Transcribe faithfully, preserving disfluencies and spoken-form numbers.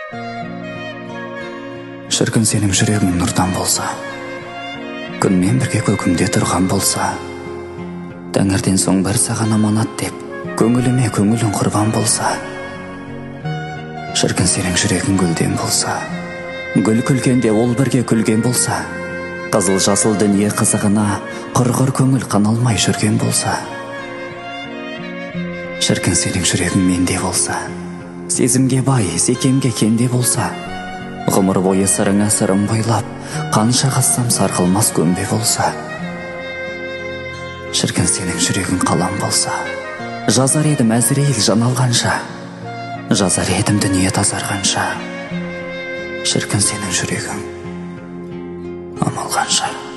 Шіркін сенің жүрегің нұрдан болса, күнмен бірге көкімде тұрған болса, тәңірден соң бір саған аманат деп, көңіліме көңілің құрбан болса. Шіркін сенің жүрегің гүлден болса, гүл күлгенде ол бірге күлген болса, қызыл жасыл дүние қызығына құрғыр көңіл қаналмай жүрген болса. Шіркін сенің жүрегің менде болса, сезімге бай, секемге кенде болса, ғұмыр бойы сырыңа сырым бойлап, қанша қазсам сарқылмас көмбе болса. Шіркін сенің жүрегің қалам болса, жазар едім әзірейіл жан алғанша, жазар едім дүние тазарғанша. Шіркін сенің жүрегің амалғанша.